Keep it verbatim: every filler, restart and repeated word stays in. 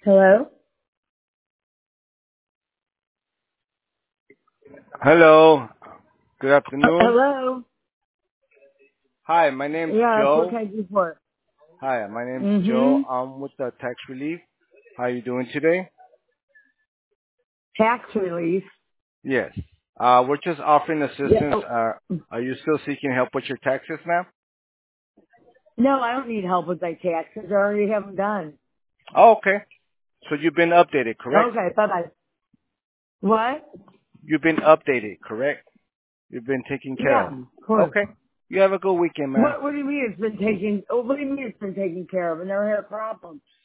Hello? Hello. Good Uh, afternoon. hello? Hi, my name's Yes, what Joe. can I do for it? Hi, my name's Joe. Mm-hmm. I'm with the tax relief. How you doing today? Tax relief. Yes. Uh, we're just offering Yeah. assistance. Oh, Uh, are you still seeking help with your taxes, ma'am? no, I don't need help with my taxes. I already have them done. Oh, okay. So you've been updated, correct? Okay, bye-bye. What? You've been updated, correct? You've been taken care Yeah, of. of course. Okay. You have a good weekend, ma'am. What, what do you mean it's been taken, oh, what do you mean it's been taken care of? I never had a problem.